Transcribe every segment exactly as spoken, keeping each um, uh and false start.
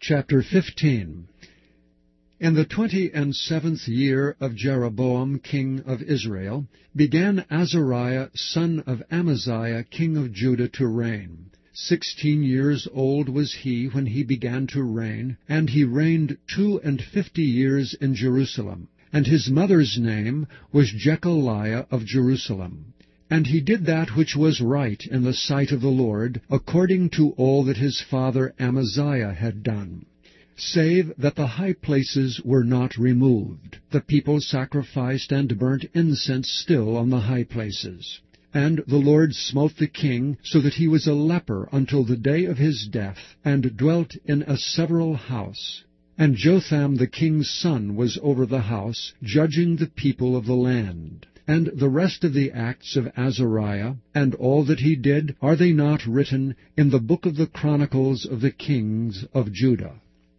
Chapter fifteen. In the twenty and seventh year of Jeroboam king of Israel began Azariah son of Amaziah king of Judah to reign. Sixteen years old was he when he began to reign, and he reigned two and fifty years in Jerusalem. And his mother's name was Jechaliah of Jerusalem. And he did that which was right in the sight of the Lord, according to all that his father Amaziah had done, save that the high places were not removed. The people sacrificed and burnt incense still on the high places. And the Lord smote the king, so that he was a leper until the day of his death, and dwelt in a several house. And Jotham the king's son was over the house, judging the people of the land. And the rest of the acts of Azariah, and all that he did, are they not written in the book of the Chronicles of the kings of Judah?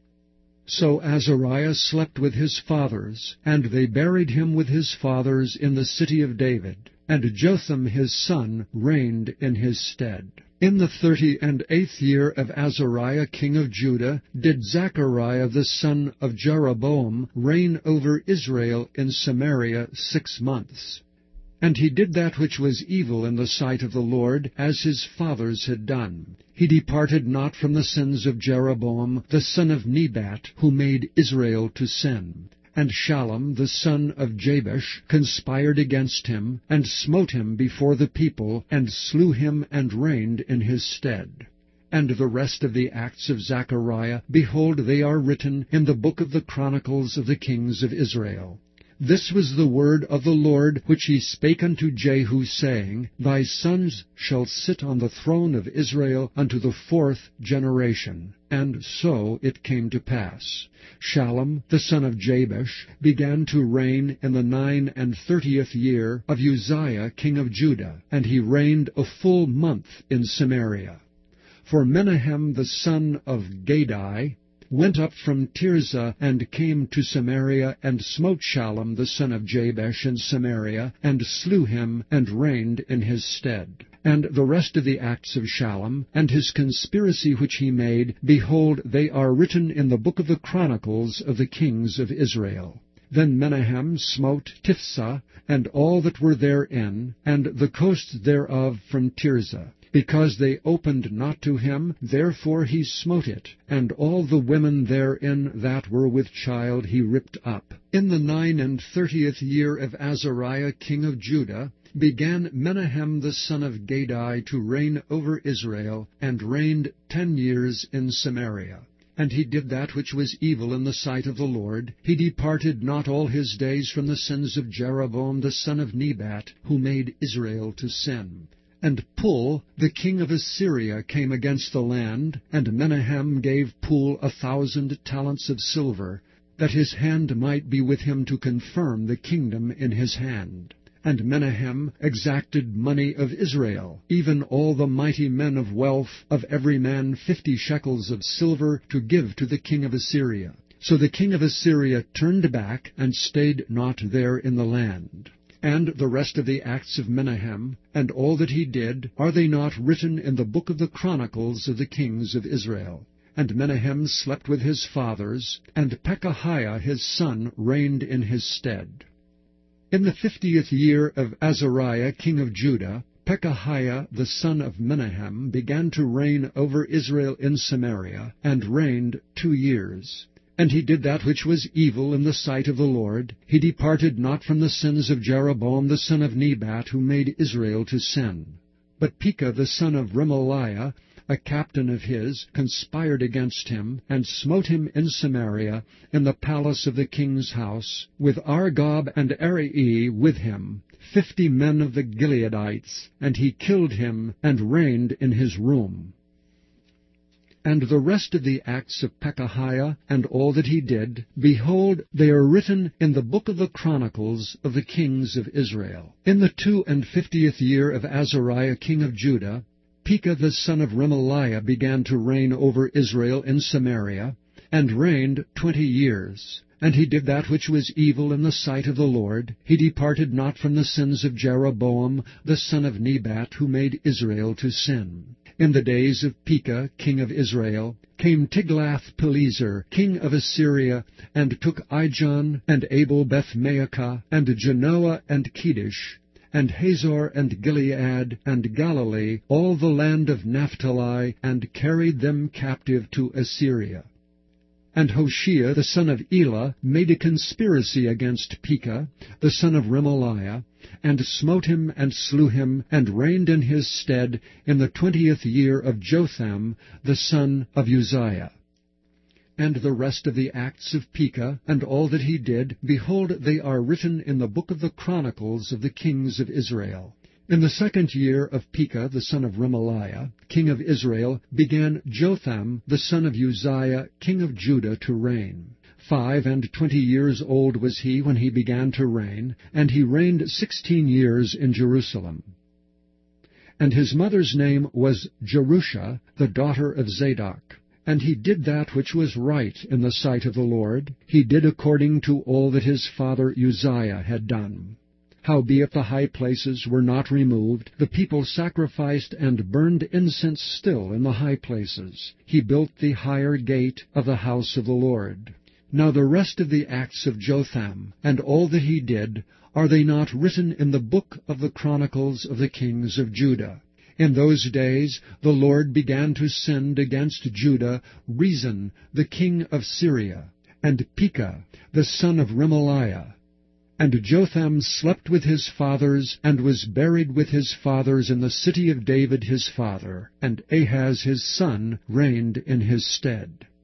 So Azariah slept with his fathers, and they buried him with his fathers in the city of David. And Jotham his son reigned in his stead. In the thirty and eighth year of Azariah king of Judah did Zechariah the son of Jeroboam reign over Israel in Samaria six months. And he did that which was evil in the sight of the Lord, as his fathers had done. He departed not from the sins of Jeroboam the son of Nebat, who made Israel to sin. And Shallum the son of Jabesh conspired against him, and smote him before the people, and slew him, and reigned in his stead. And the rest of the acts of Zechariah, behold, they are written in the book of the Chronicles of the kings of Israel. This was the word of the Lord which he spake unto Jehu, saying, Thy sons shall sit on the throne of Israel unto the fourth generation. And so it came to pass. Shallum the son of Jabesh began to reign in the nine and thirtieth year of Uzziah king of Judah, and he reigned a full month in Samaria. For Menahem the son of Gadai went up from Tirzah, and came to Samaria, and smote Shallum the son of Jabesh in Samaria, and slew him, and reigned in his stead. And the rest of the acts of Shallum, and his conspiracy which he made, behold, they are written in the book of the Chronicles of the kings of Israel. Then Menahem smote Tiphsah, and all that were therein, and the coast thereof from Tirzah. Because they opened not to him, therefore he smote it, and all the women therein that were with child he ripped up. In the nine and thirtieth year of Azariah king of Judah began Menahem the son of Gadai to reign over Israel, and reigned ten years in Samaria. And he did that which was evil in the sight of the Lord. He departed not all his days from the sins of Jeroboam the son of Nebat, who made Israel to sin. And Pul, the king of Assyria, came against the land, and Menahem gave Pul a thousand talents of silver, that his hand might be with him to confirm the kingdom in his hand. And Menahem exacted money of Israel, even all the mighty men of wealth, of every man fifty shekels of silver, to give to the king of Assyria. So the king of Assyria turned back, and stayed not there in the land. And the rest of the acts of Menahem, and all that he did, are they not written in the book of the Chronicles of the kings of Israel? And Menahem slept with his fathers, and Pekahiah his son reigned in his stead. In the fiftieth year of Azariah king of Judah, Pekahiah the son of Menahem began to reign over Israel in Samaria, and reigned two years. And he did that which was evil in the sight of the Lord. He departed not from the sins of Jeroboam the son of Nebat, who made Israel to sin. But Pekah the son of Remaliah, a captain of his, conspired against him, and smote him in Samaria, in the palace of the king's house, with Argob and Arai with him, fifty men of the Gileadites, and he killed him, and reigned in his room. And the rest of the acts of Pekahiah, and all that he did, behold, they are written in the book of the Chronicles of the kings of Israel. In the two and fiftieth year of Azariah king of Judah, Pekah the son of Remaliah began to reign over Israel in Samaria, and reigned twenty years. And he did that which was evil in the sight of the Lord. He departed not from the sins of Jeroboam the son of Nebat, who made Israel to sin. In the days of Pekah, king of Israel, came Tiglath-Pileser, king of Assyria, and took Ijon, and Abel-Beth-Maachah, and Genoa, and Kedesh, and Hazor, and Gilead, and Galilee, all the land of Naphtali, and carried them captive to Assyria. And Hoshea the son of Elah made a conspiracy against Pekah, the son of Remaliah, and smote him and slew him, and reigned in his stead in the twentieth year of Jotham the son of Uzziah. And the rest of the acts of Pekah, and all that he did, behold, they are written in the book of the Chronicles of the kings of Israel. In the second year of Pekah the son of Remaliah, king of Israel, began Jotham the son of Uzziah, king of Judah, to reign. Five and twenty years old was he when he began to reign, and he reigned sixteen years in Jerusalem. And his mother's name was Jerusha, the daughter of Zadok. And he did that which was right in the sight of the Lord. He did according to all that his father Uzziah had done. Howbeit the high places were not removed, the people sacrificed and burned incense still in the high places. He built the higher gate of the house of the Lord. Now the rest of the acts of Jotham, and all that he did, are they not written in the book of the Chronicles of the kings of Judah? In those days the Lord began to send against Judah Rezin the king of Syria, and Pekah the son of Remaliah. And Jotham slept with his fathers, and was buried with his fathers in the city of David his father, and Ahaz his son reigned in his stead.